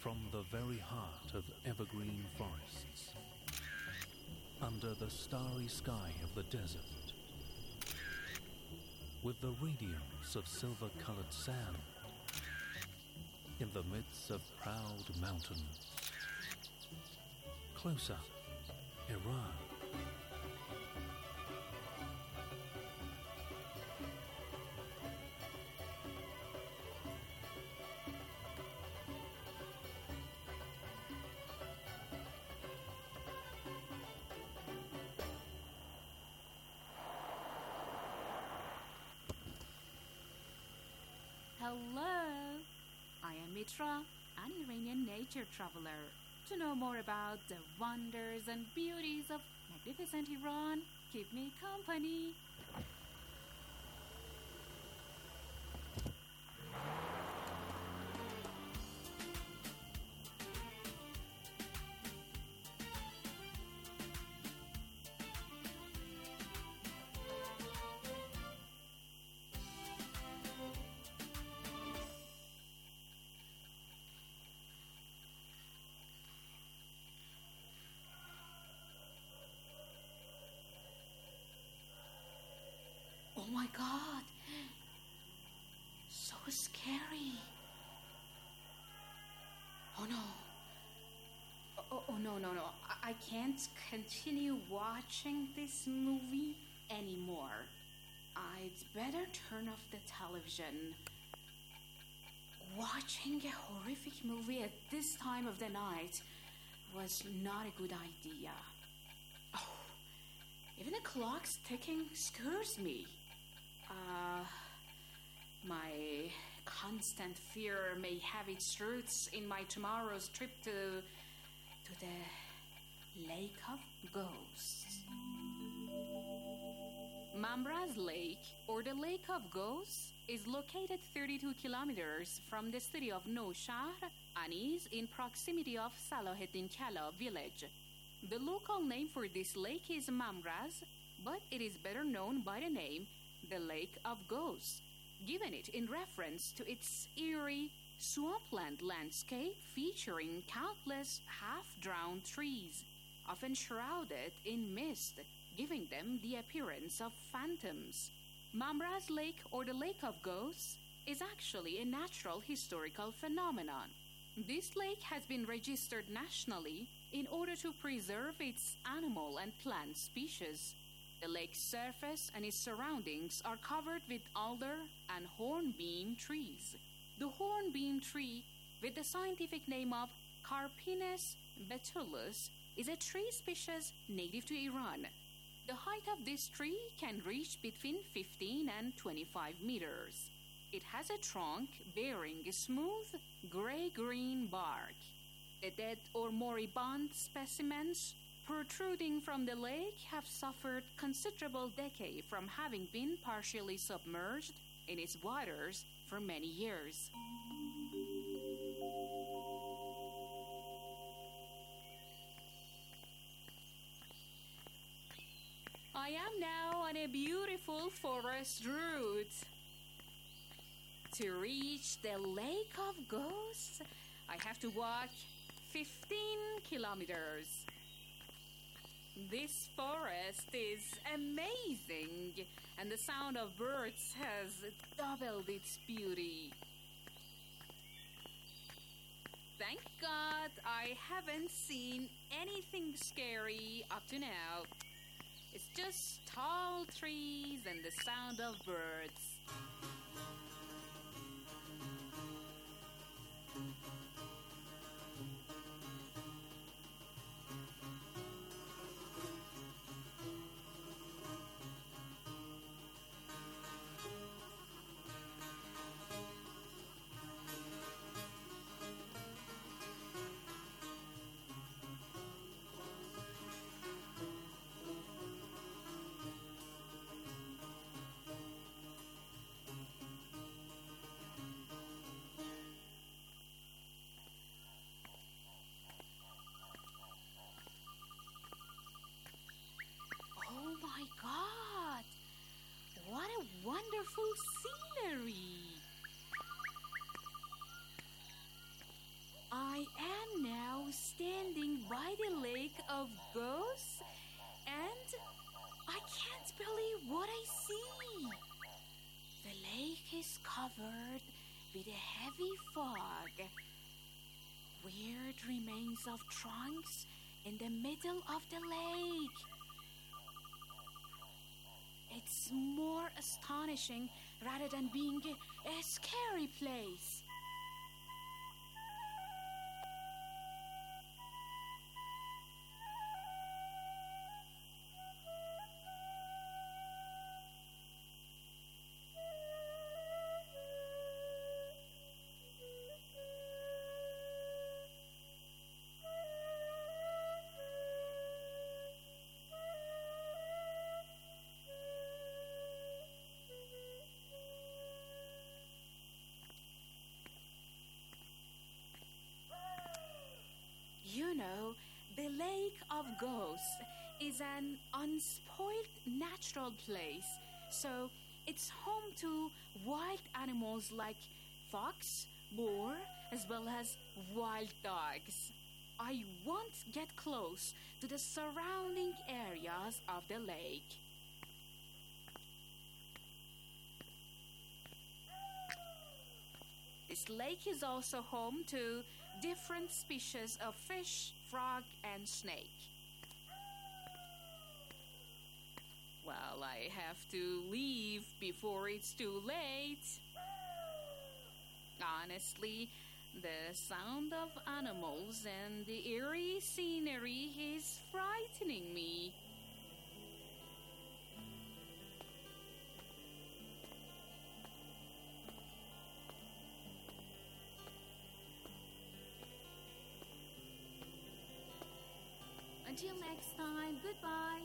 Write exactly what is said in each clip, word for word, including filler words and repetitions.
from the very heart of evergreen forests, under the starry sky of the desert, with the radiance of silver-colored sand, in the midst of proud mountains. Close up, Iran. Hello, I am Mitra, an Iranian nature traveler. To know more about the wonders and beauties of magnificent Iran, keep me company. Oh my God! So scary. Oh no. Oh, oh no, no, no. I-, I can't continue watching this movie anymore. I'd better turn off the television. Watching a horrific movie at this time of the night was not a good idea. Oh, even the clock's ticking scares me. Uh, my constant fear may have its roots in my tomorrow's trip to to the Lake of Ghosts. Mamraz Lake, or the Lake of Ghosts, is located thirty-two kilometers from the city of Nowshahr and is in proximity of Salaheddin Kala village. The local name for this lake is Mamraz, but it is better known by the name the Lake of Ghosts, given it in reference to its eerie swampland landscape featuring countless half-drowned trees, often shrouded in mist, giving them the appearance of phantoms. Mamraz Lake, or the Lake of Ghosts, is actually a natural historical phenomenon. This lake has been registered nationally in order to preserve its animal and plant species. The lake's surface and its surroundings are covered with alder and hornbeam trees. The hornbeam tree, with the scientific name of Carpinus betulus, is a tree species native to Iran. The height of this tree can reach between fifteen and twenty-five meters. It has a trunk bearing a smooth gray-green bark. The dead or moribund specimens protruding from the lake have suffered considerable decay from having been partially submerged in its waters for many years. I am now on a beautiful forest route. To reach the Lake of Ghosts, I have to walk fifteen kilometers. This forest is amazing, and the sound of birds has doubled its beauty. Thank God I haven't seen anything scary up to now. It's just tall trees and the sound of birds. Oh my God! What a wonderful scenery! I of Ghosts, and I can't believe what I see. The lake is covered with a heavy fog. Weird remains of trunks in the middle of the lake. It's more astonishing rather than being a, a scary place. You know, the Lake of Ghosts is an unspoiled natural place, so it's home to wild animals like fox, boar, as well as wild dogs. I won't get close to the surrounding areas of the lake. This lake is also home to different species of fish, frog, and snake. Well, I have to leave before it's too late. Honestly, the sound of animals and the eerie scenery is frightening me. Until next time, goodbye.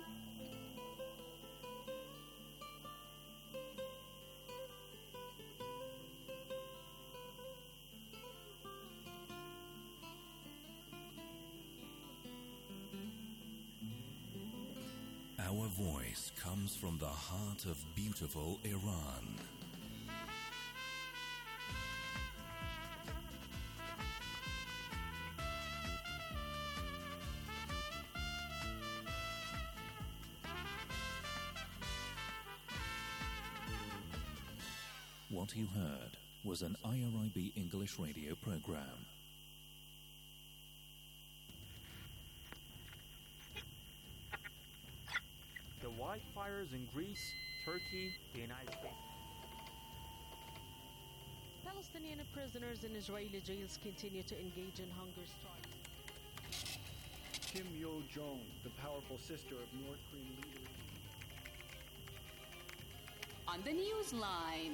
Our voice comes from the heart of beautiful Iran. What you heard was an I R I B English radio program. The wildfires in Greece, Turkey, the United States. Palestinian prisoners in Israeli jails continue to engage in hunger strikes. Kim Yo-jong, the powerful sister of North Korean leader. On the news line.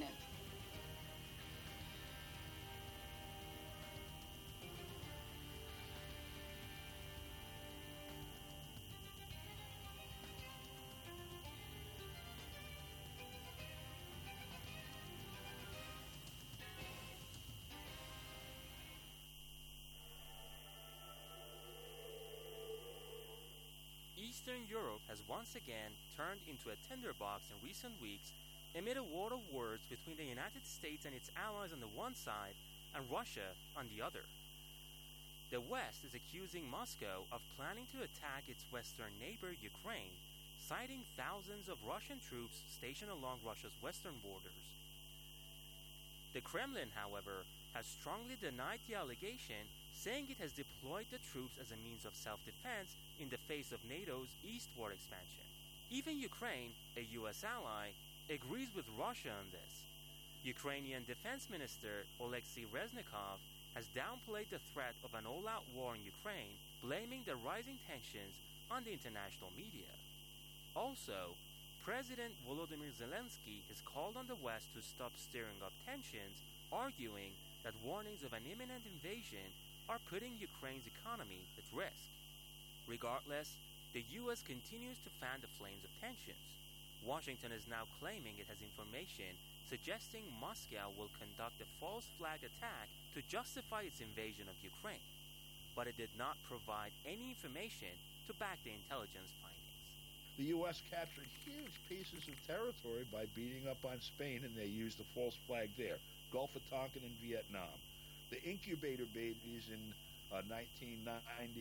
Eastern Europe has once again turned into a tinderbox in recent weeks amid a war of words between the United States and its allies on the one side and Russia on the other. The West is accusing Moscow of planning to attack its western neighbor Ukraine, citing thousands of Russian troops stationed along Russia's western borders. The Kremlin, however, has strongly denied the allegation, saying it has deployed the troops as a means of self-defense in the face of NATO's eastward expansion. Even Ukraine, a U S ally, agrees with Russia on this. Ukrainian Defense Minister Oleksiy Reznikov has downplayed the threat of an all-out war in Ukraine, blaming the rising tensions on the international media. Also, President Volodymyr Zelensky has called on the West to stop stirring up tensions, arguing that warnings of an imminent invasion are putting Ukraine's economy at risk. Regardless, the U S continues to fan the flames of tensions. Washington is now claiming it has information suggesting Moscow will conduct a false flag attack to justify its invasion of Ukraine, but it did not provide any information to back the intelligence findings. The U S captured huge pieces of territory by beating up on Spain, and they used the false flag there. Gulf of Tonkin and Vietnam. The incubator babies in uh, nineteen ninety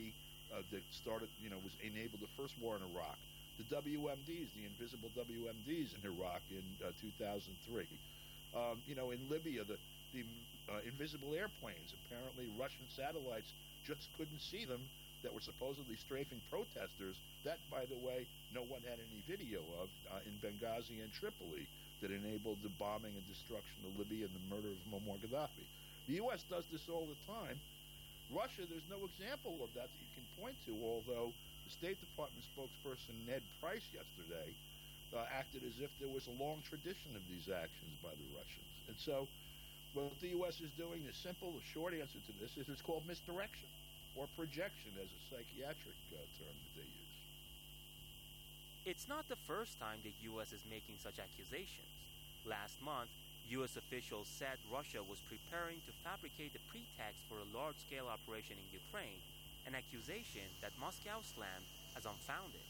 uh, that started, you know, was enabled the first war in Iraq. The W M Ds, the invisible W M Ds in Iraq in uh, two thousand three. Um, you know, in Libya, the, the uh, invisible airplanes. Apparently, Russian satellites just couldn't see them that were supposedly strafing protesters. That, by the way, no one had any video of uh, in Benghazi and Tripoli that enabled the bombing and destruction of Libya and the murder of Muammar Gaddafi. The U S does this all the time. Russia, there's no example of that that you can point to, although the State Department spokesperson Ned Price yesterday uh, acted as if there was a long tradition of these actions by the Russians. And so what the U S is doing, the simple, the short answer to this is it's called misdirection or projection as a psychiatric uh, term that they use. It's not the first time the U S is making such accusations. Last month, U S officials said Russia was preparing to fabricate the pretext for a large-scale operation in Ukraine, an accusation that Moscow slammed as unfounded.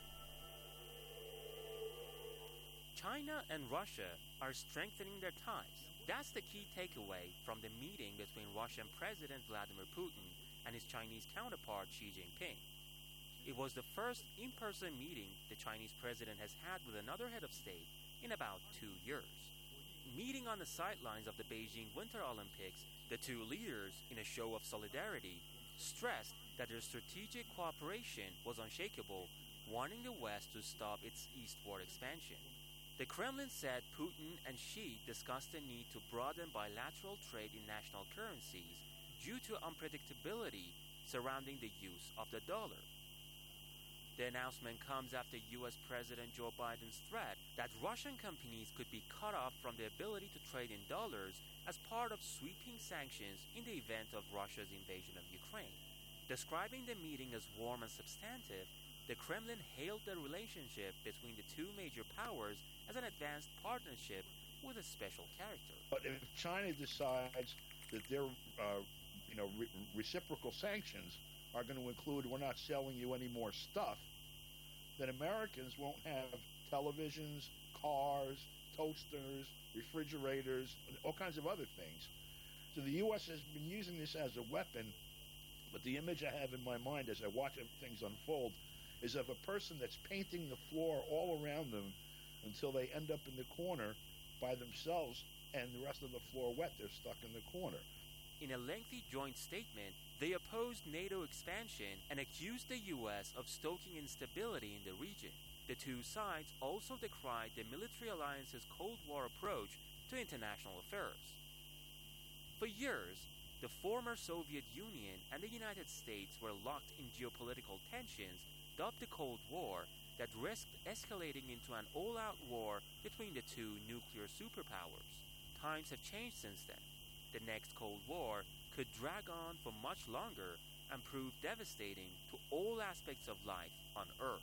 China and Russia are strengthening their ties. That's the key takeaway from the meeting between Russian President Vladimir Putin and his Chinese counterpart Xi Jinping. It was the first in-person meeting the Chinese president has had with another head of state in about two years. Meeting on the sidelines of the Beijing Winter Olympics, the two leaders, in a show of solidarity, stressed that their strategic cooperation was unshakable, warning the West to stop its eastward expansion. The Kremlin said Putin and Xi discussed the need to broaden bilateral trade in national currencies due to unpredictability surrounding the use of the dollar. The announcement comes after U S President Joe Biden's threat that Russian companies could be cut off from the ability to trade in dollars as part of sweeping sanctions in the event of Russia's invasion of Ukraine. Describing the meeting as warm and substantive, the Kremlin hailed the relationship between the two major powers as an advanced partnership with a special character. But if China decides that their uh, you know, re- reciprocal sanctions are going to include we're not selling you any more stuff, then Americans won't have televisions, cars, toasters, refrigerators, all kinds of other things. So the U S has been using this as a weapon, but the image I have in my mind as I watch things unfold is of a person that's painting the floor all around them until they end up in the corner by themselves and the rest of the floor wet. They're stuck in the corner. In a lengthy joint statement, they opposed NATO expansion and accused the U S of stoking instability in the region. The two sides also decried the military alliance's Cold War approach to international affairs. For years, the former Soviet Union and the United States were locked in geopolitical tensions dubbed the Cold War that risked escalating into an all-out war between the two nuclear superpowers. Times have changed since then. The next Cold War could drag on for much longer and prove devastating to all aspects of life on Earth.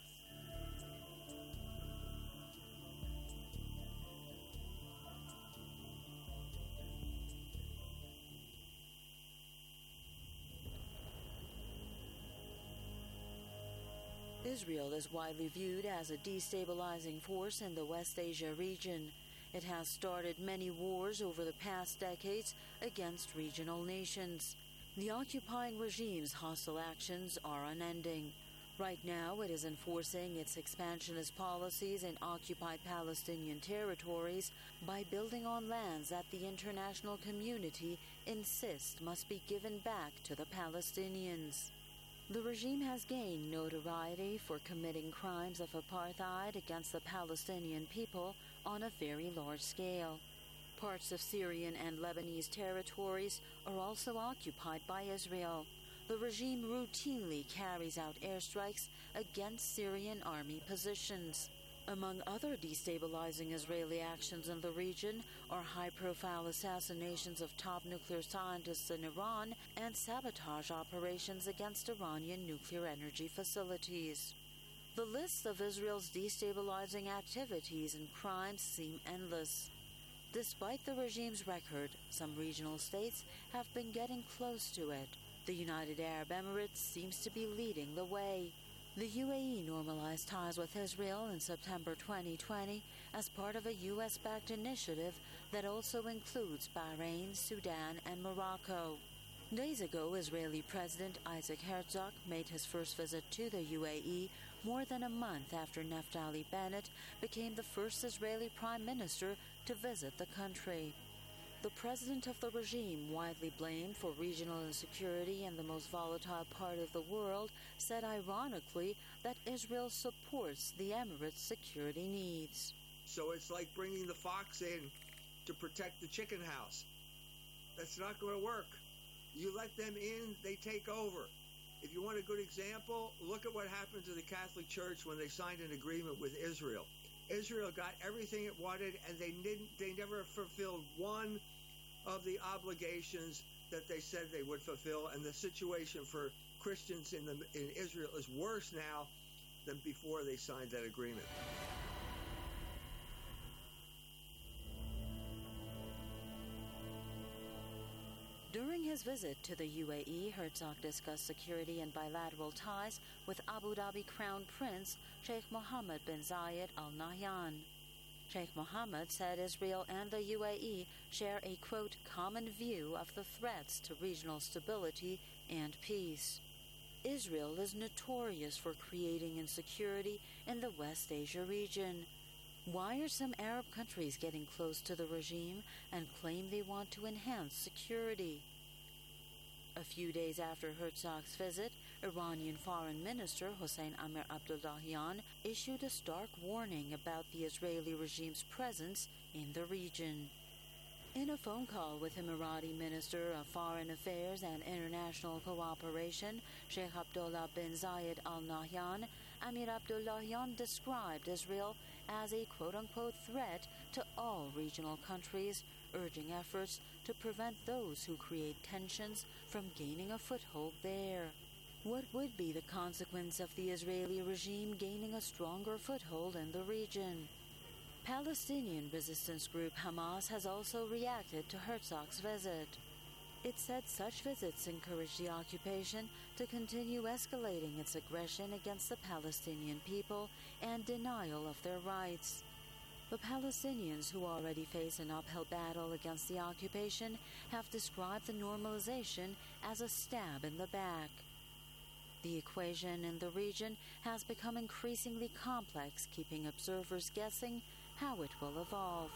Israel is widely viewed as a destabilizing force in the West Asia region. It has started many wars over the past decades against regional nations. The occupying regime's hostile actions are unending. Right now, it is enforcing its expansionist policies in occupied Palestinian territories by building on lands that the international community insists must be given back to the Palestinians. The regime has gained notoriety for committing crimes of apartheid against the Palestinian people on a very large scale. Parts of Syrian and Lebanese territories are also occupied by Israel. The regime routinely carries out airstrikes against Syrian army positions. Among other destabilizing Israeli actions in the region are high-profile assassinations of top nuclear scientists in Iran and sabotage operations against Iranian nuclear energy facilities. The list of Israel's destabilizing activities and crimes seem endless. Despite the regime's record, some regional states have been getting close to it. The United Arab Emirates seems to be leading the way. The U A E normalized ties with Israel in September twenty twenty as part of a U S-backed initiative that also includes Bahrain, Sudan, and Morocco. Days ago, Israeli President Isaac Herzog made his first visit to the U A E more than a month after Naftali Bennett became the first Israeli prime minister to visit the country. The president of the regime, widely blamed for regional insecurity in the most volatile part of the world, said ironically that Israel supports the Emirates' security needs. So it's like bringing the fox in to protect the chicken house. That's not going to work. You let them in, they take over. If you want a good example, look at what happened to the Catholic Church when they signed an agreement with Israel. Israel got everything it wanted, and they didn't. They never fulfilled one of the obligations that they said they would fulfill. And the situation for Christians in the in Israel is worse now than before they signed that agreement. During his visit to the U A E, Herzog discussed security and bilateral ties with Abu Dhabi Crown Prince Sheikh Mohammed bin Zayed Al Nahyan. Sheikh Mohammed said Israel and the U A E share a, quote, common view of the threats to regional stability and peace. Israel is notorious for creating insecurity in the West Asia region. Why are some Arab countries getting close to the regime and claim they want to enhance security? A few days after Herzog's visit, Iranian Foreign Minister Hossein Amir Abdullahian issued a stark warning about the Israeli regime's presence in the region. In a phone call with Emirati Minister of Foreign Affairs and International Cooperation, Sheikh Abdullah bin Zayed Al Nahyan, Amir Abdullahian described Israel as a quote-unquote threat to all regional countries, urging efforts to prevent those who create tensions from gaining a foothold there. What would be the consequence of the Israeli regime gaining a stronger foothold in the region? Palestinian resistance group Hamas has also reacted to Herzog's visit. It said such visits encourage the occupation to continue escalating its aggression against the Palestinian people and denial of their rights. The Palestinians, who already face an uphill battle against the occupation, have described the normalization as a stab in the back. The equation in the region has become increasingly complex, keeping observers guessing how it will evolve.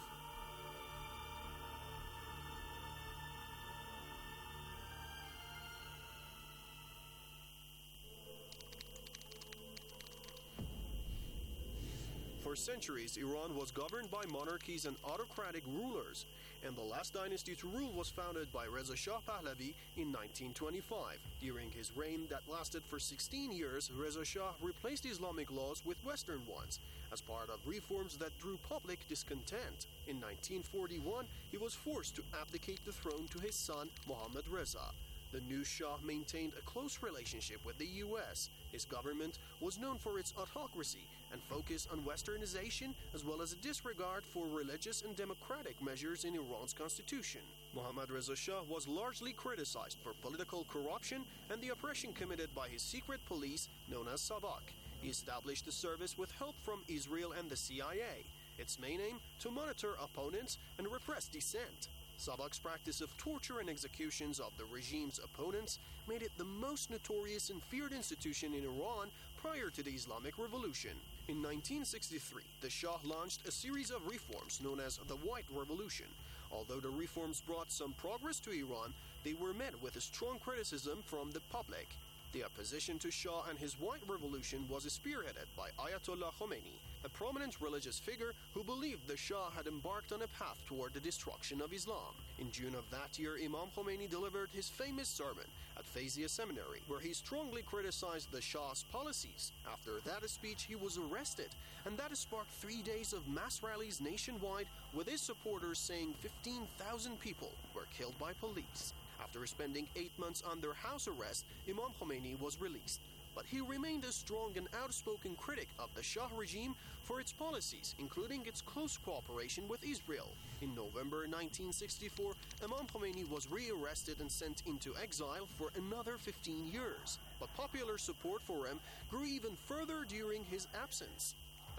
For centuries, Iran was governed by monarchies and autocratic rulers, and the last dynasty to rule was founded by Reza Shah Pahlavi in nineteen twenty-five. During his reign that lasted for sixteen years, Reza Shah replaced Islamic laws with Western ones as part of reforms that drew public discontent. In nineteen forty-one, he was forced to abdicate the throne to his son, Mohammad Reza. The new Shah maintained a close relationship with the U S. His government was known for its autocracy and focus on westernization, as well as a disregard for religious and democratic measures in Iran's constitution. Mohammad Reza Shah was largely criticized for political corruption and the oppression committed by his secret police known as Savak. He established the service with help from Israel and the C I A, its main aim to monitor opponents and repress dissent. Savak's practice of torture and executions of the regime's opponents made it the most notorious and feared institution in Iran prior to the Islamic Revolution. In nineteen sixty-three, the Shah launched a series of reforms known as the White Revolution. Although the reforms brought some progress to Iran, they were met with a strong criticism from the public. The opposition to Shah and his White Revolution was spearheaded by Ayatollah Khomeini, a prominent religious figure who believed the Shah had embarked on a path toward the destruction of Islam. In June of that year, Imam Khomeini delivered his famous sermon at Fayzia Seminary, where he strongly criticized the Shah's policies. After that speech, he was arrested, and that sparked three days of mass rallies nationwide, with his supporters saying fifteen thousand people were killed by police. After spending eight months under house arrest, Imam Khomeini was released. But he remained a strong and outspoken critic of the Shah regime for its policies, including its close cooperation with Israel. In November nineteen sixty-four, Imam Khomeini was rearrested and sent into exile for another fifteen years. But popular support for him grew even further during his absence.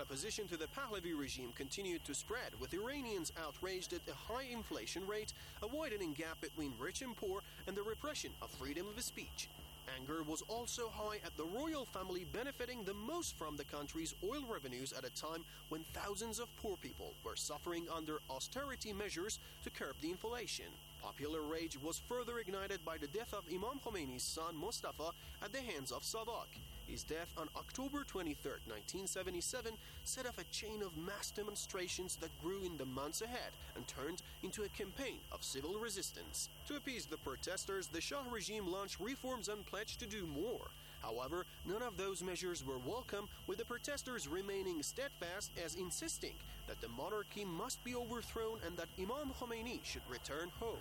Opposition to the Pahlavi regime continued to spread, with Iranians outraged at the high inflation rate, a widening gap between rich and poor, and the repression of freedom of speech. Anger was also high at the royal family benefiting the most from the country's oil revenues at a time when thousands of poor people were suffering under austerity measures to curb the inflation. Popular rage was further ignited by the death of Imam Khomeini's son Mustafa at the hands of Savak. His death on October twenty-third, nineteen seventy-seven, set off a chain of mass demonstrations that grew in the months ahead and turned into a campaign of civil resistance. To appease the protesters, the Shah regime launched reforms and pledged to do more. However, none of those measures were welcome, with the protesters remaining steadfast as insisting that the monarchy must be overthrown and that Imam Khomeini should return home.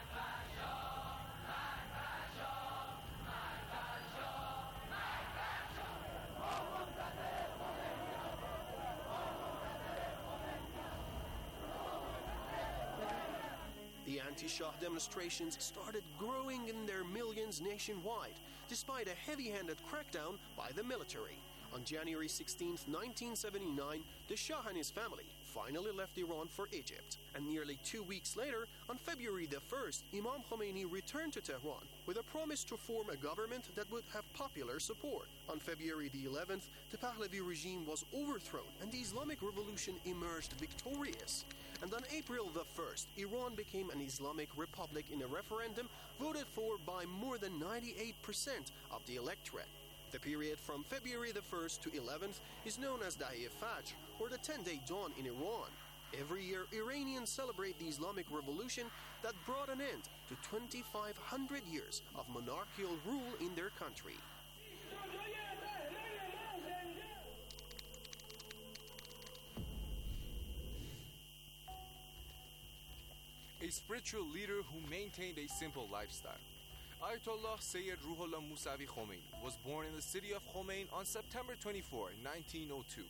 The anti-Shah demonstrations started growing in their millions nationwide, despite a heavy-handed crackdown by the military. On January sixteenth, nineteen seventy-nine, the Shah and his family finally left Iran for Egypt. And nearly two weeks later, on February the first, Imam Khomeini returned to Tehran with a promise to form a government that would have popular support. On February the eleventh, the Pahlavi regime was overthrown and the Islamic Revolution emerged victorious. And on April the first, Iran became an Islamic republic in a referendum voted for by more than ninety-eight percent of the electorate. The period from February the first to eleventh is known as Dahi Fajr, or the ten-day dawn in Iran. Every year, Iranians celebrate the Islamic Revolution that brought an end to twenty-five hundred years of monarchical rule in their country. A spiritual leader who maintained a simple lifestyle. Ayatollah Sayyid Ruhollah Musavi Khomeini was born in the city of Khomein on September twenty-fourth, nineteen oh two.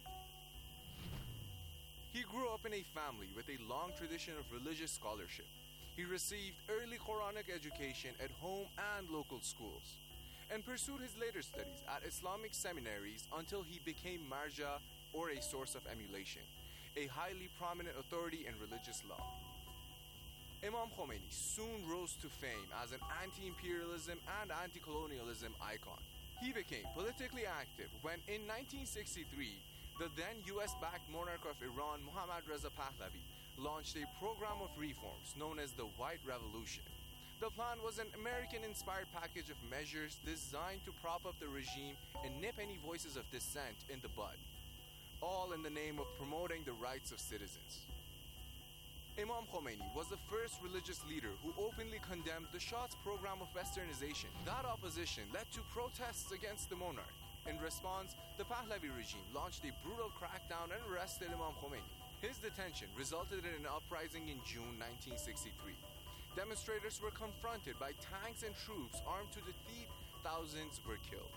He grew up in a family with a long tradition of religious scholarship. He received early Quranic education at home and local schools, and pursued his later studies at Islamic seminaries until he became marja, or a source of emulation, a highly prominent authority in religious law. Imam Khomeini soon rose to fame as an anti-imperialism and anti-colonialism icon. He became politically active when, in nineteen sixty-three, the then U S-backed monarch of Iran, Mohammad Reza Pahlavi, launched a program of reforms known as the White Revolution. The plan was an American-inspired package of measures designed to prop up the regime and nip any voices of dissent in the bud, all in the name of promoting the rights of citizens. Imam Khomeini was the first religious leader who openly condemned the Shah's program of westernization. That opposition led to protests against the monarch. In response, the Pahlavi regime launched a brutal crackdown and arrested Imam Khomeini. His detention resulted in an uprising in June nineteen sixty-three. Demonstrators were confronted by tanks and troops armed to the teeth. Thousands were killed.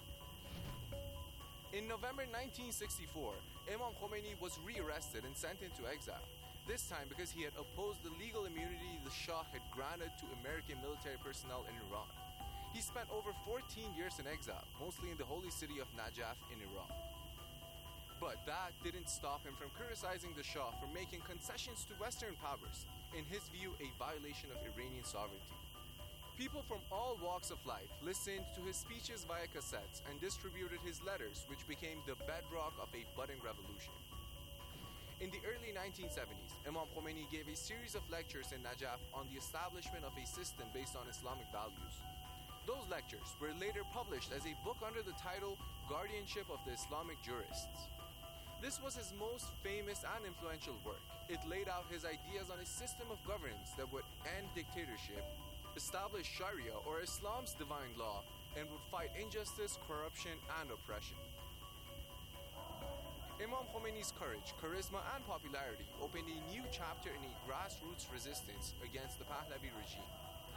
In November nineteen sixty-four, Imam Khomeini was re-arrested and sent into exile. This time because he had opposed the legal immunity the Shah had granted to American military personnel in Iran. He spent over fourteen years in exile, mostly in the holy city of Najaf in Iraq. But that didn't stop him from criticizing the Shah for making concessions to Western powers, in his view a violation of Iranian sovereignty. People from all walks of life listened to his speeches via cassettes and distributed his letters, which became the bedrock of a budding revolution. In the early nineteen seventies, Imam Khomeini gave a series of lectures in Najaf on the establishment of a system based on Islamic values. Those lectures were later published as a book under the title Guardianship of the Islamic Jurists. This was his most famous and influential work. It laid out his ideas on a system of governance that would end dictatorship, establish Sharia or Islam's divine law, and would fight injustice, corruption, and oppression. Imam Khomeini's courage, charisma, and popularity opened a new chapter in a grassroots resistance against the Pahlavi regime.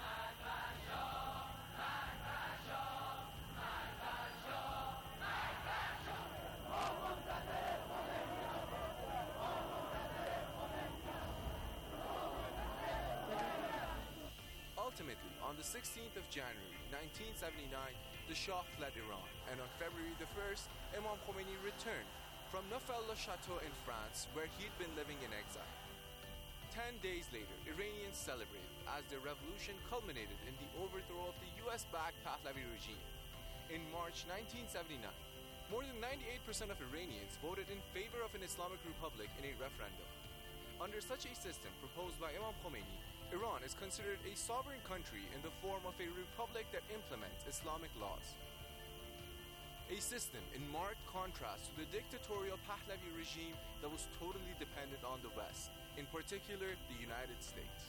Ultimately, on the sixteenth of January, nineteen seventy-nine, the Shah fled Iran, and on February the first, Imam Khomeini returned from Neufchâtel-le-Château in France, where he'd been living in exile. Ten days later, Iranians celebrated as their revolution culminated in the overthrow of the U S-backed Pahlavi regime. In March nineteen seventy-nine, more than ninety-eight percent of Iranians voted in favor of an Islamic republic in a referendum. Under such a system proposed by Imam Khomeini, Iran is considered a sovereign country in the form of a republic that implements Islamic laws. A system in marked contrast to the dictatorial Pahlavi regime that was totally dependent on the West, in particular the United States.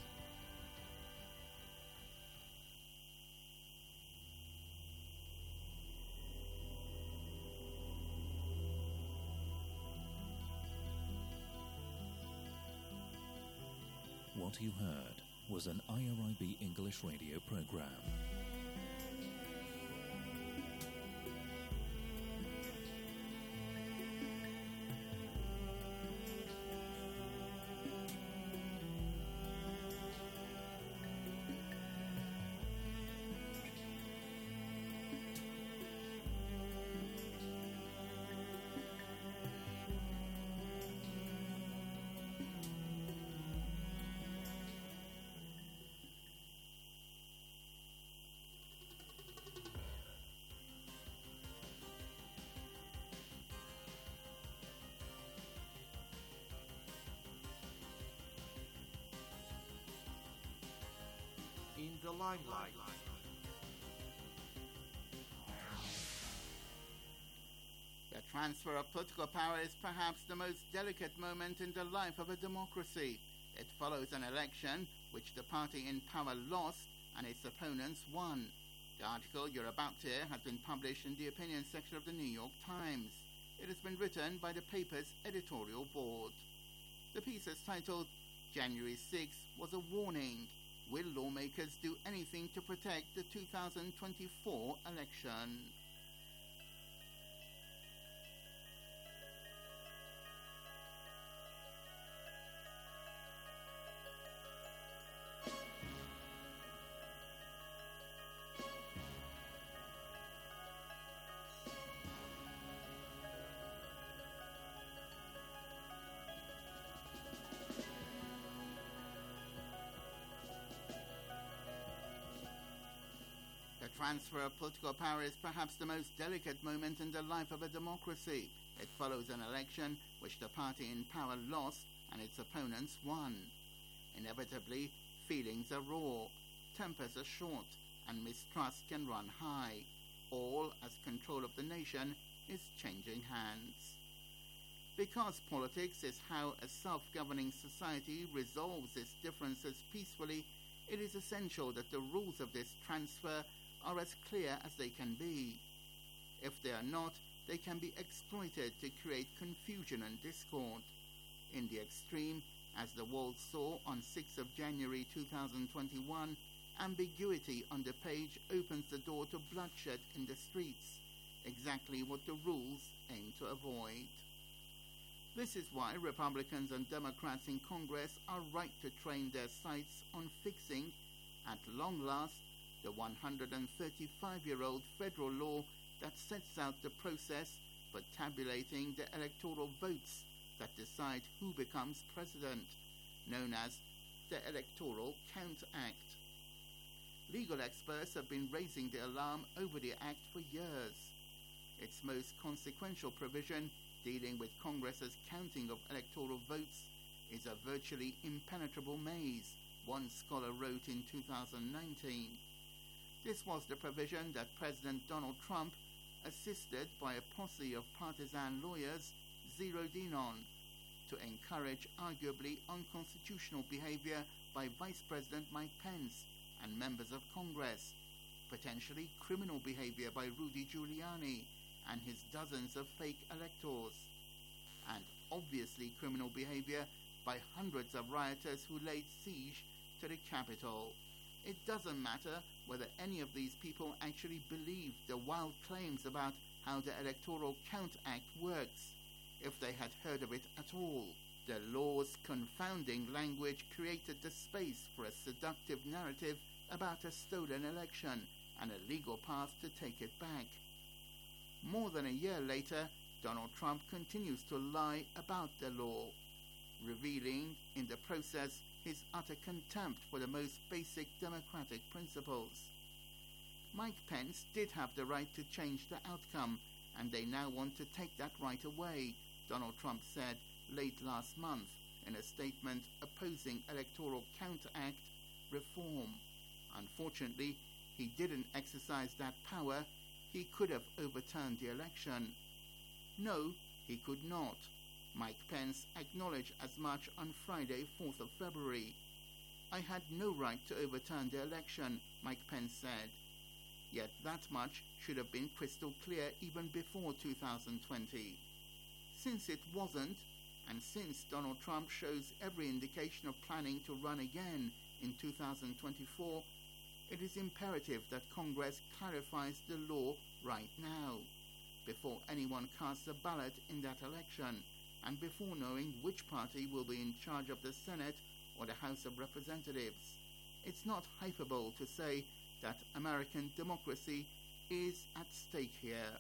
What you heard was an I R I B English radio program. In the limelight. The transfer of political power is perhaps the most delicate moment in the life of a democracy. It follows an election which the party in power lost and its opponents won. The article you're about to hear has been published in the opinion section of the New York Times. It has been written by the paper's editorial board. The piece is titled, January sixth was a warning. Will lawmakers do anything to protect the two thousand twenty-four election? The transfer of political power is perhaps the most delicate moment in the life of a democracy. It follows an election which the party in power lost and its opponents won. Inevitably, feelings are raw, tempers are short, and mistrust can run high, all as control of the nation is changing hands. Because politics is how a self-governing society resolves its differences peacefully, it is essential that the rules of this transfer are as clear as they can be. If they are not, they can be exploited to create confusion and discord. In the extreme, as the world saw on sixth of January two thousand twenty-one, ambiguity on the page opens the door to bloodshed in the streets, exactly what the rules aim to avoid. This is why Republicans and Democrats in Congress are right to train their sights on fixing, at long last, the one hundred thirty-five-year-old federal law that sets out the process for tabulating the electoral votes that decide who becomes president, known as the Electoral Count Act. Legal experts have been raising the alarm over the act for years. Its most consequential provision, dealing with Congress's counting of electoral votes, is a virtually impenetrable maze, one scholar wrote in two thousand nineteen. This was the provision that President Donald Trump, assisted by a posse of partisan lawyers, zeroed in on to encourage arguably unconstitutional behavior by Vice President Mike Pence and members of Congress, potentially criminal behavior by Rudy Giuliani and his dozens of fake electors, and obviously criminal behavior by hundreds of rioters who laid siege to the Capitol. It doesn't matter whether any of these people actually believed the wild claims about how the Electoral Count Act works, if they had heard of it at all. The law's confounding language created the space for a seductive narrative about a stolen election and a legal path to take it back. More than a year later, Donald Trump continues to lie about the law, revealing in the process his utter contempt for the most basic democratic principles. Mike Pence did have the right to change the outcome, and they now want to take that right away, Donald Trump said late last month in a statement opposing Electoral Count Act reform. Unfortunately, he didn't exercise that power. He could have overturned the election. No, he could not. Mike Pence acknowledged as much on Friday, fourth of February. I had no right to overturn the election, Mike Pence said. Yet that much should have been crystal clear even before two thousand twenty. Since it wasn't, and since Donald Trump shows every indication of planning to run again in two thousand twenty-four, it is imperative that Congress clarifies the law right now, before anyone casts a ballot in that election, and before knowing which party will be in charge of the Senate or the House of Representatives. It's not hyperbole to say that American democracy is at stake here.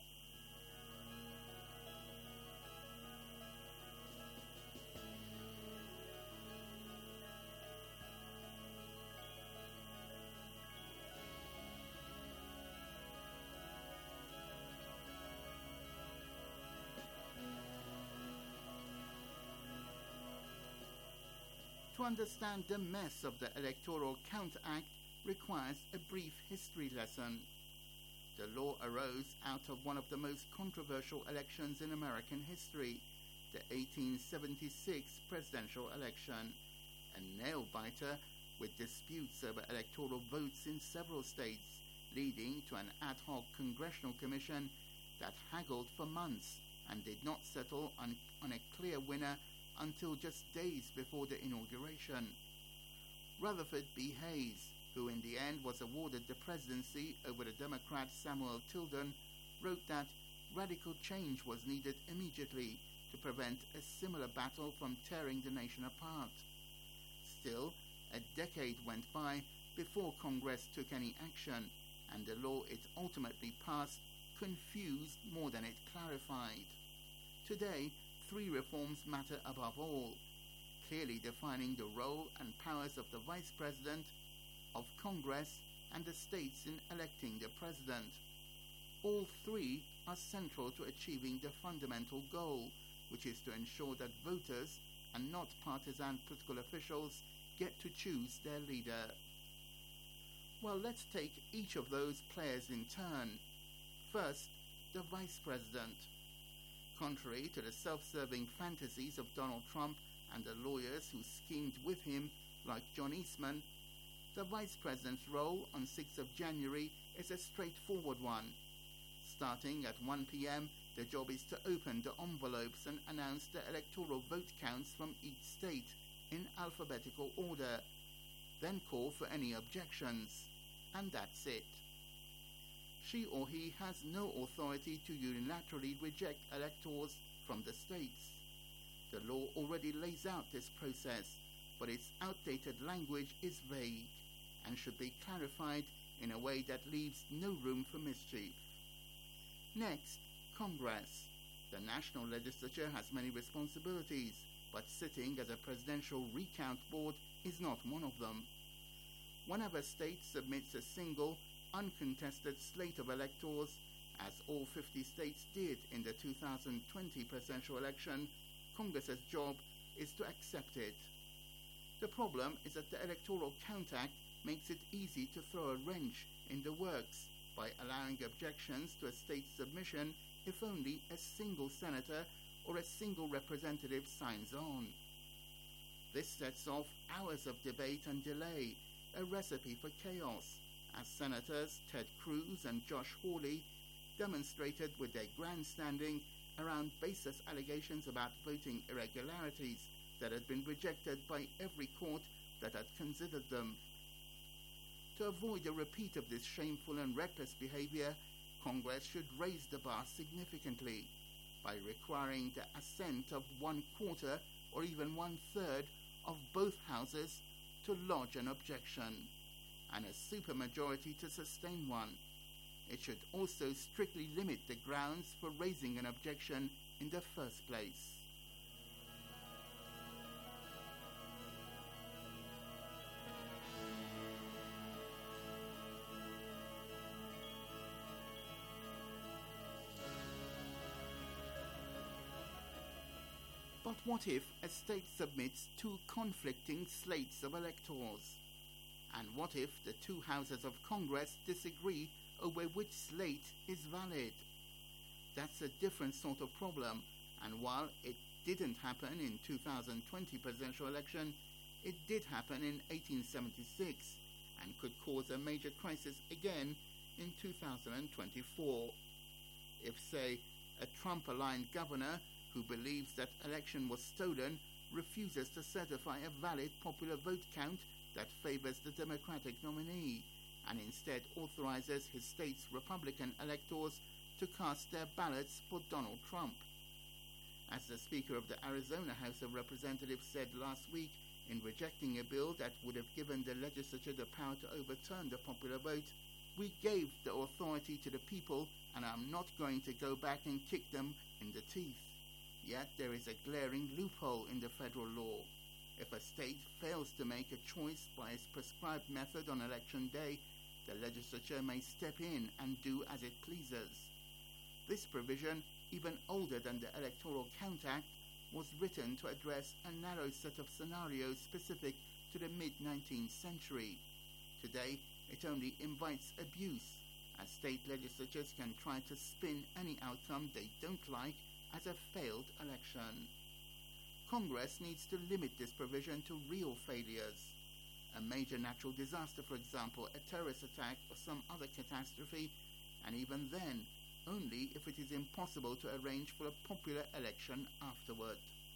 To understand the mess of the Electoral Count Act requires a brief history lesson. The law arose out of one of the most controversial elections in American history, the eighteen seventy-six presidential election, a nail-biter with disputes over electoral votes in several states, leading to an ad hoc congressional commission that haggled for months and did not settle on, on a clear winner until just days before the inauguration. Rutherford B. Hayes, who in the end was awarded the presidency over the Democrat Samuel Tilden, wrote that radical change was needed immediately to prevent a similar battle from tearing the nation apart. Still, a decade went by before Congress took any action, and the law it ultimately passed confused more than it clarified. Today, three reforms matter above all: clearly defining the role and powers of the Vice President, of Congress, and the states in electing the President. All three are central to achieving the fundamental goal, which is to ensure that voters, and not partisan political officials, get to choose their leader. Well, let's take each of those players in turn. First, the Vice President. Contrary to the self-serving fantasies of Donald Trump and the lawyers who schemed with him, like John Eastman, the Vice President's role on sixth of January is a straightforward one. Starting at one p.m., the job is to open the envelopes and announce the electoral vote counts from each state in alphabetical order, then call for any objections, and that's it. She or he has no authority to unilaterally reject electors from the states. The law already lays out this process, but its outdated language is vague and should be clarified in a way that leaves no room for mischief. Next, Congress. The national legislature has many responsibilities, but sitting as a presidential recount board is not one of them. Whenever a state submits a single, uncontested slate of electors, as all fifty states did in the two thousand twenty presidential election, Congress's job is to accept it. The problem is that the Electoral Count Act makes it easy to throw a wrench in the works by allowing objections to a state submission if only a single senator or a single representative signs on. This sets off hours of debate and delay, a recipe for chaos, as Senators Ted Cruz and Josh Hawley demonstrated with their grandstanding around baseless allegations about voting irregularities that had been rejected by every court that had considered them. To avoid a repeat of this shameful and reckless behavior, Congress should raise the bar significantly by requiring the assent of one quarter or even one third of both houses to lodge an objection, and a supermajority to sustain one. it should also strictly limit the grounds for raising an objection in the first place. But what if a state submits two conflicting slates of electors? And what if the two houses of Congress disagree over which slate is valid? That's a different sort of problem, and while it didn't happen in two thousand twenty presidential election, it did happen in eighteen seventy-six and could cause a major crisis again in two thousand twenty-four. If, say, a Trump-aligned governor who believes that election was stolen refuses to certify a valid popular vote count that favors the Democratic nominee, and instead authorizes his state's Republican electors to cast their ballots for Donald Trump. As the Speaker of the Arizona House of Representatives said last week in rejecting a bill that would have given the legislature the power to overturn the popular vote, "We gave the authority to the people, and I'm not going to go back and kick them in the teeth." Yet there is a glaring loophole in the federal law. If a state fails to make a choice by its prescribed method on election day, the legislature may step in and do as it pleases. This provision, even older than the Electoral Count Act, was written to address a narrow set of scenarios specific to the mid-nineteenth century. Today, it only invites abuse, as state legislatures can try to spin any outcome they don't like as a failed election. Congress needs to limit this provision to real failures. A major natural disaster, for example, a terrorist attack or some other catastrophe, and even then, only if it is impossible to arrange for a popular election afterward.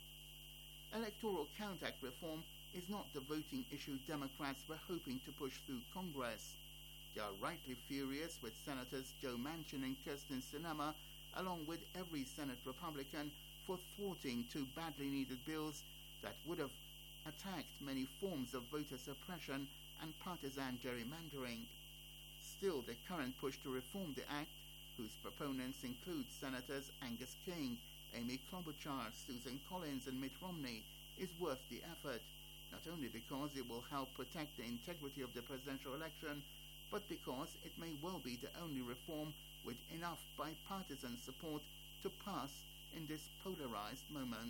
Electoral Count Act reform is not the voting issue Democrats were hoping to push through Congress. They are rightly furious with Senators Joe Manchin and Kirsten Sinema, along with every Senate Republican, for thwarting two badly needed bills that would have attacked many forms of voter suppression and partisan gerrymandering. Still, the current push to reform the act, whose proponents include Senators Angus King, Amy Klobuchar, Susan Collins, and Mitt Romney, is worth the effort, not only because it will help protect the integrity of the presidential election, but because it may well be the only reform with enough bipartisan support to pass in this polarized moment.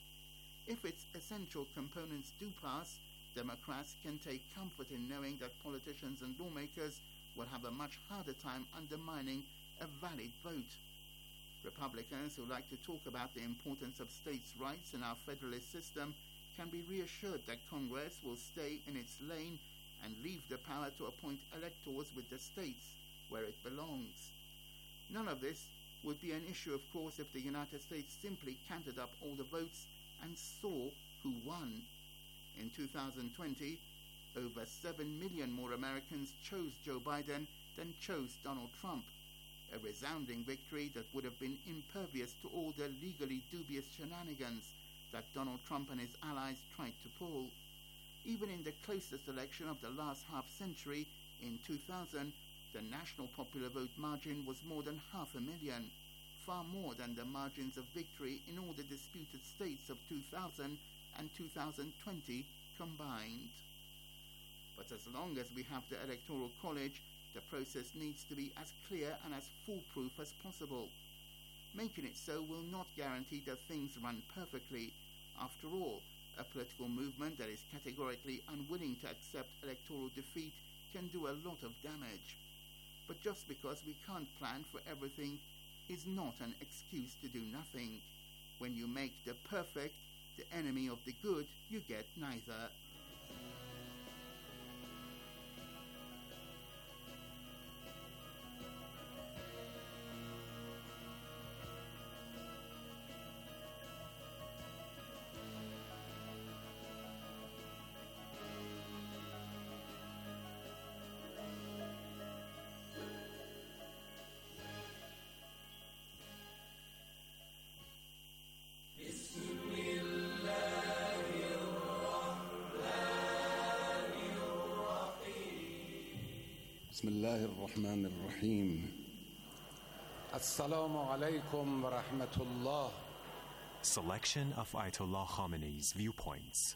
If its essential components do pass, Democrats can take comfort in knowing that politicians and lawmakers will have a much harder time undermining a valid vote. Republicans who like to talk about the importance of states' rights in our federalist system can be reassured that Congress will stay in its lane and leave the power to appoint electors with the states where it belongs. None of this would be an issue, of course, if the United States simply counted up all the votes and saw who won. In two thousand twenty, over seven million more Americans chose Joe Biden than chose Donald Trump, a resounding victory that would have been impervious to all the legally dubious shenanigans that Donald Trump and his allies tried to pull. Even in the closest election of the last half-century, in two thousand, the national popular vote margin was more than half a million, far more than the margins of victory in all the disputed states of two thousand and two thousand twenty combined. But as long as we have the Electoral College, the process needs to be as clear and as foolproof as possible. Making it so will not guarantee that things run perfectly. After all, a political movement that is categorically unwilling to accept electoral defeat can do a lot of damage. But just because we can't plan for everything is not an excuse to do nothing. When you make the perfect the enemy of the good, you get neither. بسم الله الرحمن الرحيم Assalamu alaikum wa rahmatullah. Selection of Ayatollah Khamenei's viewpoints.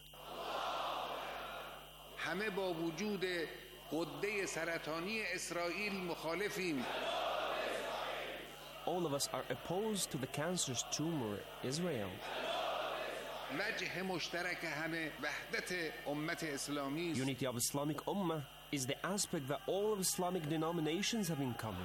همه با وجود غده سرطانی اسرائیل مخالفیم. All of us are opposed to the cancerous tumor Israel. وجه مشترک همه وحدت امت اسلامی. Unity of Islamic Ummah is the aspect that all of Islamic denominations have in common.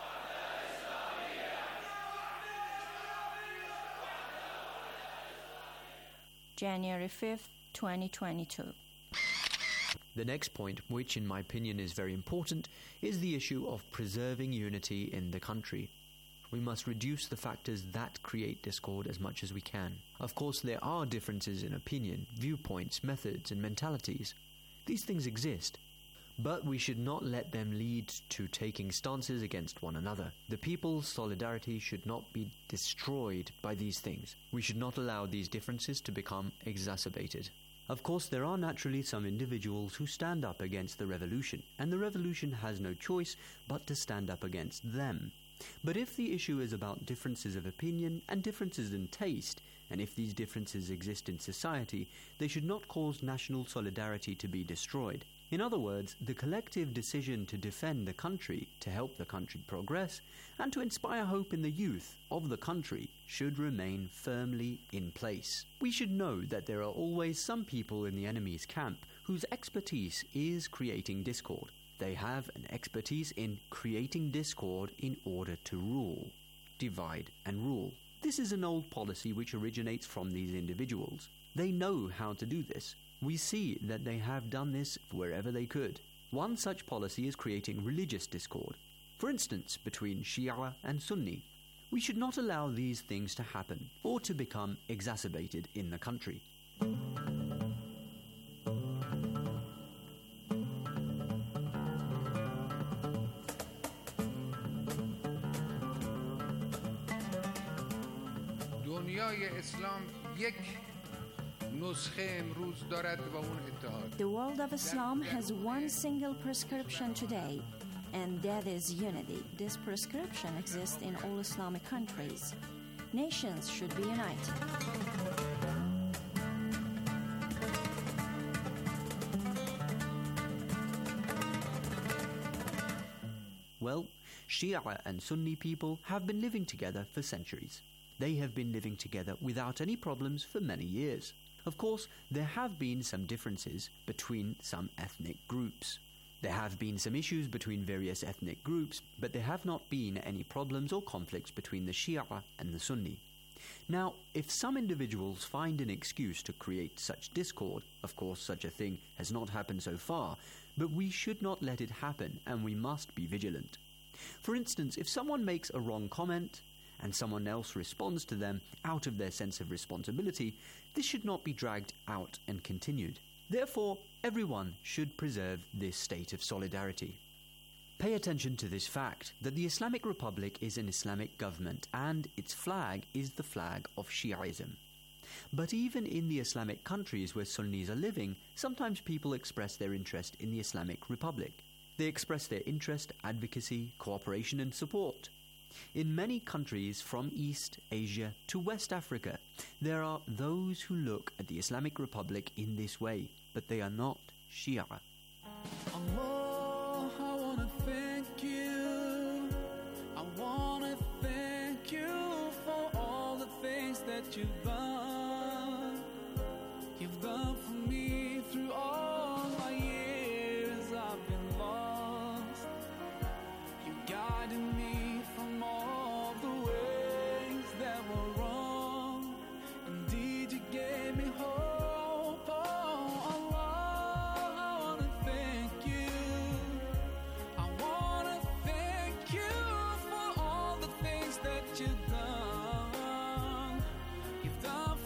January fifth, twenty twenty-two. The next point, which in my opinion is very important, is the issue of preserving unity in the country. We must reduce the factors that create discord as much as we can. Of course, there are differences in opinion, viewpoints, methods, and mentalities. These things exist, but we should not let them lead to taking stances against one another. The people's solidarity should not be destroyed by these things. We should not allow these differences to become exacerbated. Of course, there are naturally some individuals who stand up against the revolution, and the revolution has no choice but to stand up against them. But if the issue is about differences of opinion and differences in taste, and if these differences exist in society, they should not cause national solidarity to be destroyed. In other words, the collective decision to defend the country, to help the country progress, and to inspire hope in the youth of the country should remain firmly in place. We should know that there are always some people in the enemy's camp whose expertise is creating discord. They have an expertise in creating discord in order to rule, divide and rule. This is an old policy which originates from these individuals. They know how to do this. We see that they have done this wherever they could. One such policy is creating religious discord. For instance, between Shia and Sunni. We should not allow these things to happen or to become exacerbated in the country. دنیای اسلام یک نسخه امروز دارد و اون اتحاد. The world of Islam has one single prescription today, and that is unity. This prescription exists in all Islamic countries. Nations should be united. Well, Shia and Sunni people have been living together for centuries. They have been living together without any problems for many years. Of course, there have been some differences between some ethnic groups. There have been some issues between various ethnic groups, but there have not been any problems or conflicts between the Shia and the Sunni. Now, if some individuals find an excuse to create such discord, of course such a thing has not happened so far, but we should not let it happen and we must be vigilant. For instance, if someone makes a wrong comment, and someone else responds to them out of their sense of responsibility, this should not be dragged out and continued. Therefore, everyone should preserve this state of solidarity. Pay attention to this fact that the Islamic Republic is an Islamic government and its flag is the flag of Shi'ism. But even in the Islamic countries where Sunnis are living, sometimes people express their interest in the Islamic Republic. They express their interest, advocacy, cooperation and support. In many countries from East Asia to West Africa, there are those who look at the Islamic Republic in this way, but they are not Shia. Allah, I want to thank you. I want to thank you for all the things that you've done. You've done for me through all my years I've been lost. You guided me from all the ways that were wrong. Indeed, you gave me hope. Oh, Allah, I want to thank you. I want to thank you for all the things that you've done. You've done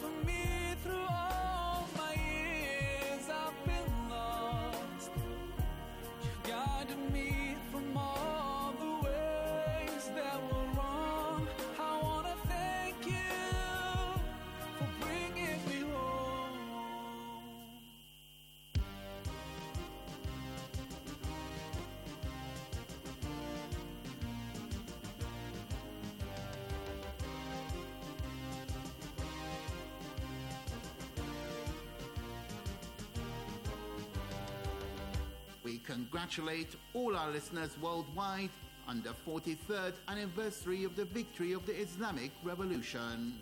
congratulate all our listeners worldwide on the forty-third anniversary of the victory of the Islamic Revolution.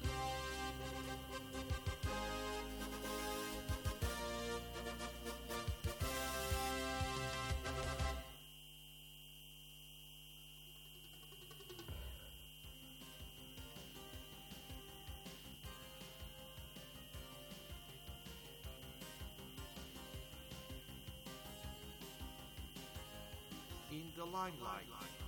In the limelight.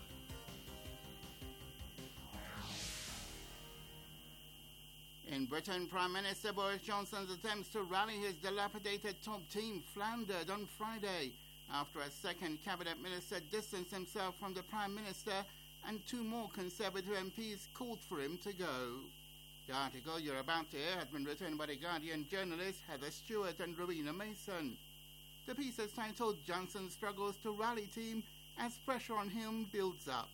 In Britain, Prime Minister Boris Johnson's attempts to rally his dilapidated top team floundered on Friday after a second cabinet minister distanced himself from the Prime Minister and two more Conservative M Ps called for him to go. The article you're about to hear has been written by The Guardian journalists Heather Stewart and Rowena Mason. The piece is titled Johnson Struggles to Rally Team as Pressure on Him Builds Up.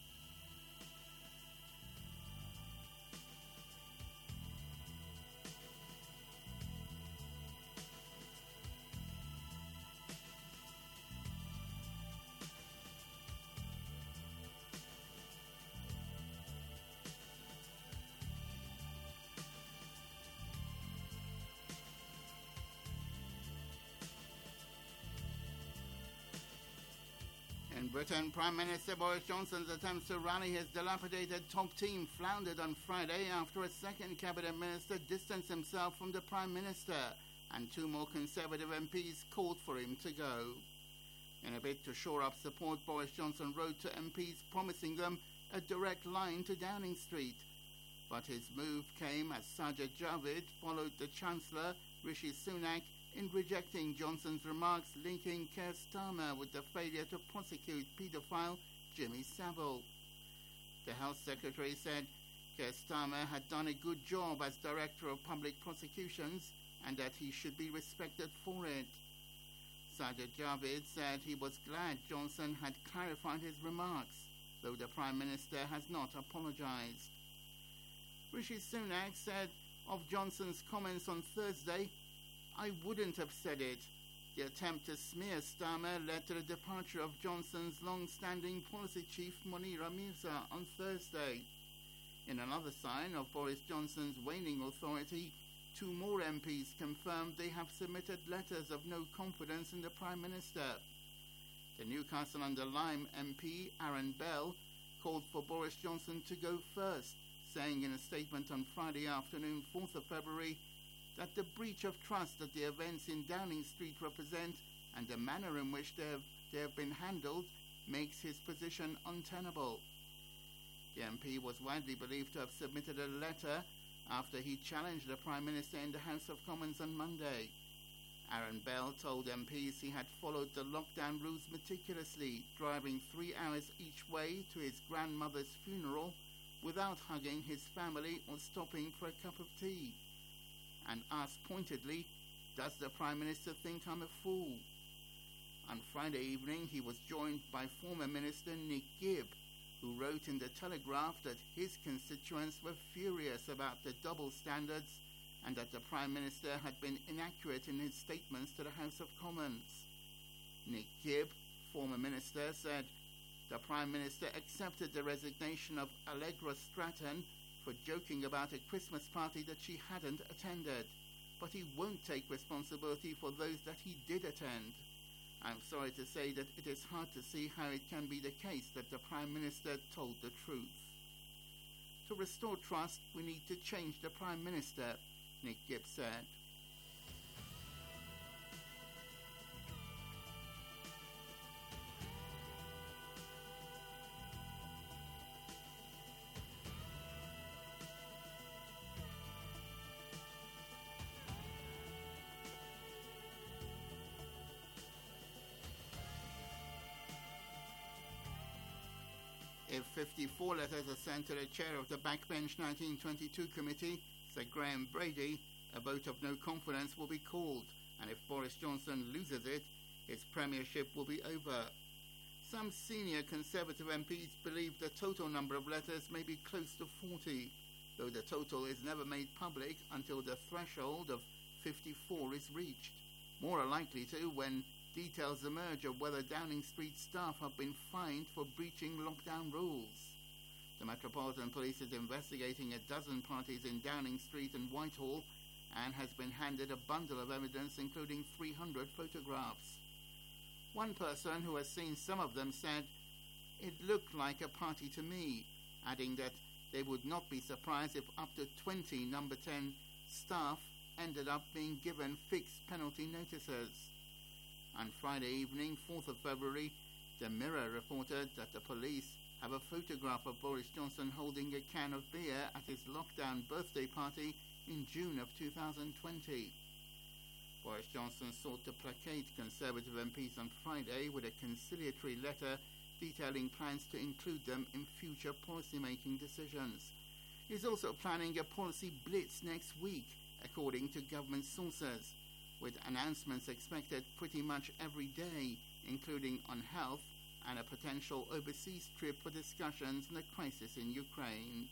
In Britain, Prime Minister Boris Johnson's attempts to rally his dilapidated top team floundered on Friday after a second cabinet minister distanced himself from the Prime Minister and two more Conservative M Ps called for him to go. In a bid to shore up support, Boris Johnson wrote to M Ps promising them a direct line to Downing Street. But his move came as Sajid Javid followed the Chancellor, Rishi Sunak, in rejecting Johnson's remarks linking Keir Starmer with the failure to prosecute paedophile Jimmy Savile. The Health Secretary said Keir Starmer had done a good job as Director of Public Prosecutions and that he should be respected for it. Sajid Javid said he was glad Johnson had clarified his remarks, though the Prime Minister has not apologised. Rishi Sunak said of Johnson's comments on Thursday, "I wouldn't have said it. The attempt to smear Starmer led to the departure of Johnson's long-standing policy chief Monira Mirza on Thursday." In another sign of Boris Johnson's waning authority, two more M Ps confirmed they have submitted letters of no confidence in the Prime Minister. The Newcastle-under-Lyme M P, Aaron Bell, called for Boris Johnson to go first, saying in a statement on Friday afternoon, fourth of February, that the breach of trust that the events in Downing Street represent and the manner in which they have, they have been handled makes his position untenable. The M P was widely believed to have submitted a letter after he challenged the Prime Minister in the House of Commons on Monday. Aaron Bell told M Ps he had followed the lockdown rules meticulously, driving three hours each way to his grandmother's funeral without hugging his family or stopping for a cup of tea, and asked pointedly, "Does the Prime Minister think I'm a fool?" On Friday evening, he was joined by former Minister Nick Gibb, who wrote in the Telegraph that his constituents were furious about the double standards and that the Prime Minister had been inaccurate in his statements to the House of Commons. Nick Gibb, former Minister, said the Prime Minister accepted the resignation of Allegra Stratton for joking about a Christmas party that she hadn't attended, but he won't take responsibility for those that he did attend. I'm sorry to say that it is hard to see how it can be the case that the Prime Minister told the truth. To restore trust, we need to change the Prime Minister, Nick Gibb said. If fifty-four letters are sent to the chair of the Backbench nineteen twenty-two committee, said Graham Brady, a vote of no confidence will be called, and if Boris Johnson loses it, his premiership will be over. Some senior Conservative M Ps believe the total number of letters may be close to forty, though the total is never made public until the threshold of fifty-four is reached. More are likely to when details emerge of whether Downing Street staff have been fined for breaching lockdown rules. The Metropolitan Police is investigating a dozen parties in Downing Street and Whitehall and has been handed a bundle of evidence including three hundred photographs. One person who has seen some of them said, "It looked like a party to me," adding that they would not be surprised if up to twenty Number ten staff ended up being given fixed penalty notices. On Friday evening, fourth of February, the Mirror reported that the police have a photograph of Boris Johnson holding a can of beer at his lockdown birthday party in June of two thousand twenty. Boris Johnson sought to placate Conservative M Ps on Friday with a conciliatory letter detailing plans to include them in future policy-making decisions. He's also planning a policy blitz next week, according to government sources, with announcements expected pretty much every day, including on health and a potential overseas trip for discussions on the crisis in Ukraine.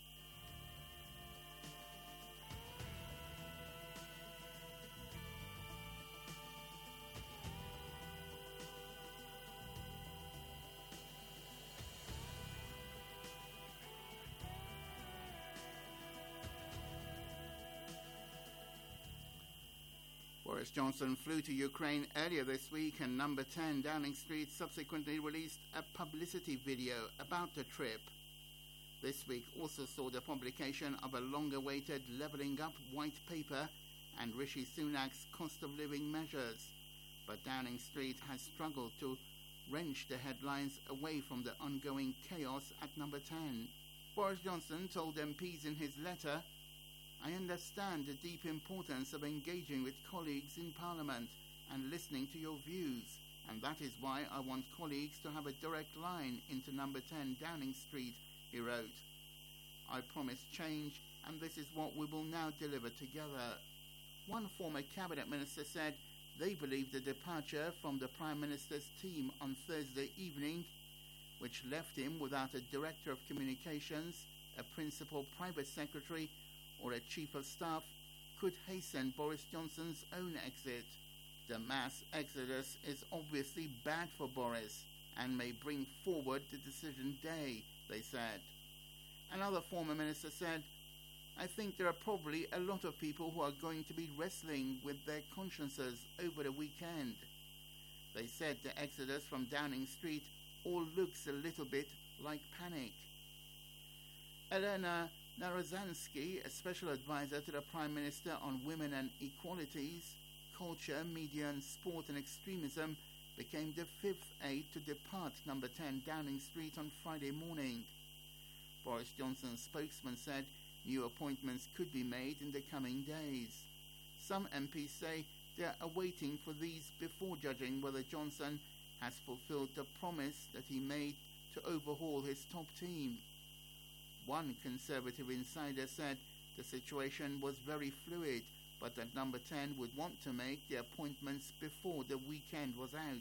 Boris Johnson flew to Ukraine earlier this week, and Number ten Downing Street subsequently released a publicity video about the trip. This week also saw the publication of a long-awaited Levelling Up white paper and Rishi Sunak's cost of living measures. But Downing Street has struggled to wrench the headlines away from the ongoing chaos at Number ten. Boris Johnson told M Ps in his letter, "I understand the deep importance of engaging with colleagues in Parliament and listening to your views, and that is why I want colleagues to have a direct line into Number ten Downing Street," he wrote. "I promise change, and this is what we will now deliver together." One former cabinet minister said they believe the departure from the Prime Minister's team on Thursday evening, which left him without a Director of Communications, a Principal Private Secretary, or a Chief of Staff, could hasten Boris Johnson's own exit. The mass exodus is obviously bad for Boris and may bring forward the decision day, they said. Another former minister said, "I think there are probably a lot of people who are going to be wrestling with their consciences over the weekend." They said the exodus from Downing Street all looks a little bit like panic. Elena Narozansky, a special advisor to the Prime Minister on women and equalities, culture, media and sport and extremism, became the fifth aide to depart Number ten Downing Street on Friday morning. Boris Johnson's spokesman said new appointments could be made in the coming days. Some M Ps say they are awaiting for these before judging whether Johnson has fulfilled the promise that he made to overhaul his top team. One Conservative insider said the situation was very fluid, but that Number ten would want to make the appointments before the weekend was out.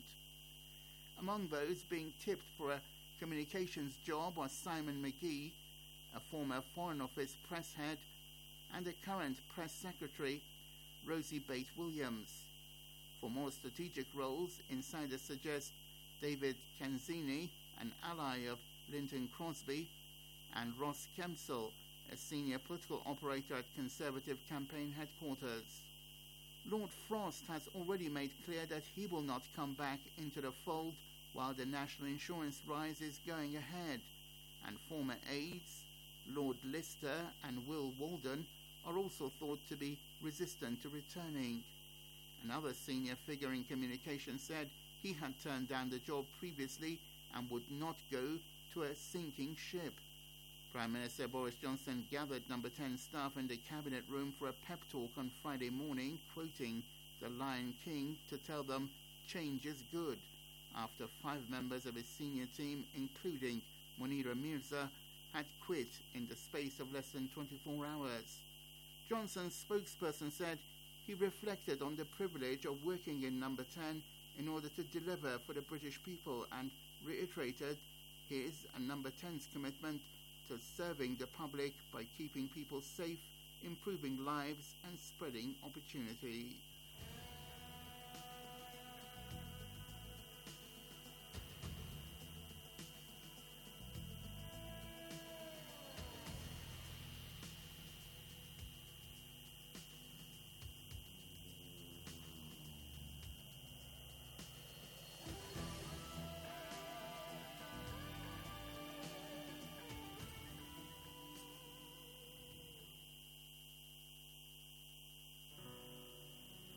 Among those being tipped for a communications job was Simon McGee, a former Foreign Office press head, and the current press secretary, Rosie Bate-Williams. For more strategic roles, insiders suggest David Canzini, an ally of Linton Crosby, and Ross Kempsell, a senior political operator at Conservative campaign headquarters. Lord Frost has already made clear that he will not come back into the fold while the national insurance rise is going ahead, and former aides, Lord Lister and Will Walden, are also thought to be resistant to returning. Another senior figure in communication said he had turned down the job previously and would not go to a sinking ship. Prime Minister Boris Johnson gathered Number ten staff in the Cabinet Room for a pep talk on Friday morning, quoting the Lion King to tell them change is good, after five members of his senior team, including Munira Mirza, had quit in the space of less than twenty-four hours. Johnson's spokesperson said he reflected on the privilege of working in Number ten in order to deliver for the British people and reiterated his and Number ten's commitment to serving the public by keeping people safe, improving lives and spreading opportunity.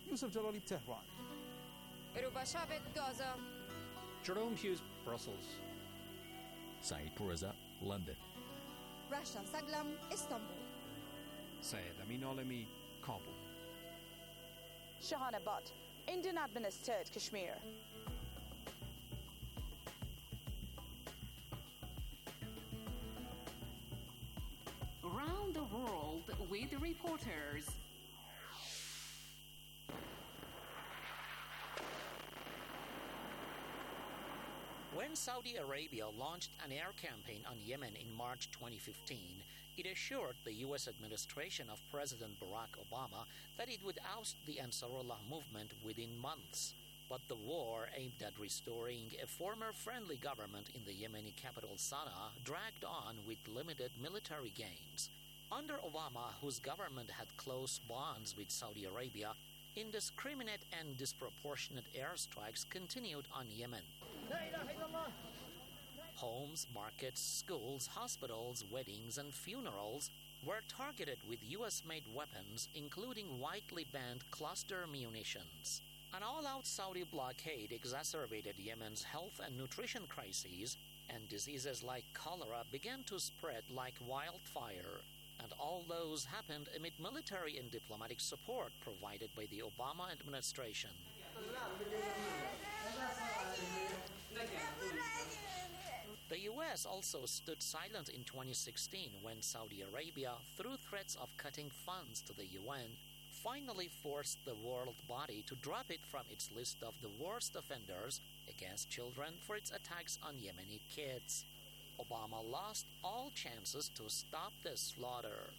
Yusuf Jalali, Tehran. Rubashavet, Gaza. Jerome Hughes, Brussels. Saeed Pourreza, London. Rasha Saglam, Istanbul. Syed Amin Alemi, Kabul. Shahana Butt, Indian administered Kashmir. Around the world with reporters. When Saudi Arabia launched an air campaign on Yemen in March twenty fifteen, it assured the U S administration of President Barack Obama that it would oust the Ansarullah movement within months. But the war aimed at restoring a former friendly government in the Yemeni capital Sana'a dragged on with limited military gains. Under Obama, whose government had close bonds with Saudi Arabia, indiscriminate and disproportionate airstrikes continued on Yemen. Homes, markets, schools, hospitals, weddings, and funerals were targeted with U S-made weapons, including widely banned cluster munitions. An all-out Saudi blockade exacerbated Yemen's health and nutrition crises, and diseases like cholera began to spread like wildfire. And all those happened amid military and diplomatic support provided by the Obama administration. The U S also stood silent in twenty sixteen when Saudi Arabia, through threats of cutting funds to the U N, finally forced the world body to drop it from its list of the worst offenders against children for its attacks on Yemeni kids. Obama lost all chances to stop the slaughter.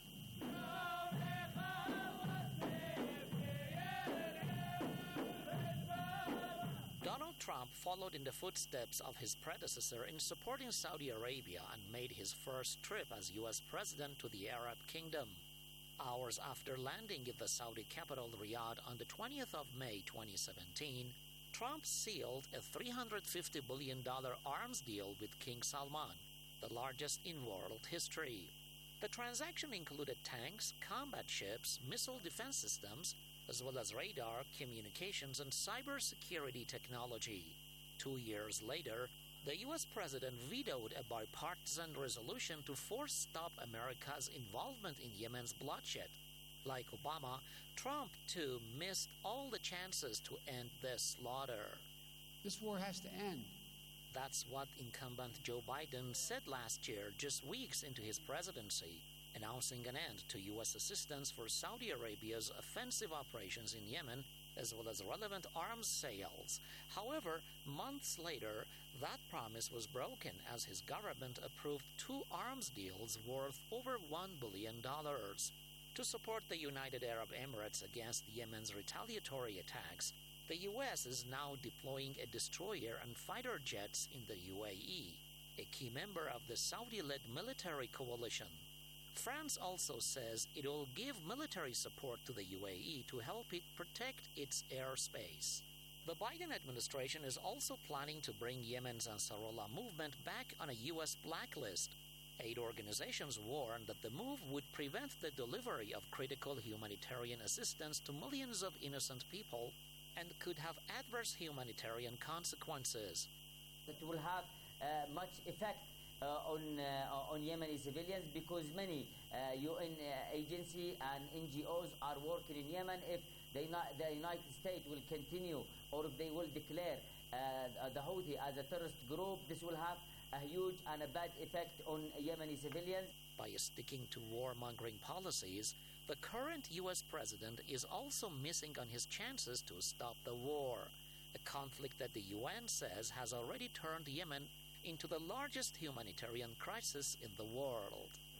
Donald Trump followed in the footsteps of his predecessor in supporting Saudi Arabia and made his first trip as U S president to the Arab Kingdom. Hours after landing in the Saudi capital Riyadh on the twentieth of May twenty seventeen, Trump sealed a three hundred fifty billion dollars arms deal with King Salman, the largest in world history. The transaction included tanks, combat ships, missile defense systems, as well as radar, communications, and cybersecurity technology. Two years later, the U S president vetoed a bipartisan resolution to force stop America's involvement in Yemen's bloodshed. Like Obama, Trump, too, missed all the chances to end this slaughter. This war has to end. That's what incumbent Joe Biden said last year, just weeks into his presidency, announcing an end to U S assistance for Saudi Arabia's offensive operations in Yemen, as well as relevant arms sales. However, months later, that promise was broken as his government approved two arms deals worth over one billion dollars. To support the United Arab Emirates against Yemen's retaliatory attacks, the U S is now deploying a destroyer and fighter jets in the U A E, a key member of the Saudi-led military coalition. France also says it will give military support to the U A E to help it protect its airspace. The Biden administration is also planning to bring Yemen's Ansarullah movement back on a U S blacklist. Aid organizations warn that the move would prevent the delivery of critical humanitarian assistance to millions of innocent people and could have adverse humanitarian consequences. It will have uh, much effect uh, on uh, on Yemeni civilians because many uh, U N uh, agencies and N G Os are working in Yemen. If the, the United States will continue or if they will declare uh, the Houthi as a terrorist group, this will have a huge and a bad effect on Yemeni civilians. By sticking to warmongering policies, the current U S president is also missing on his chances to stop the war, a conflict that the U N says has already turned Yemen into the largest humanitarian crisis in the world.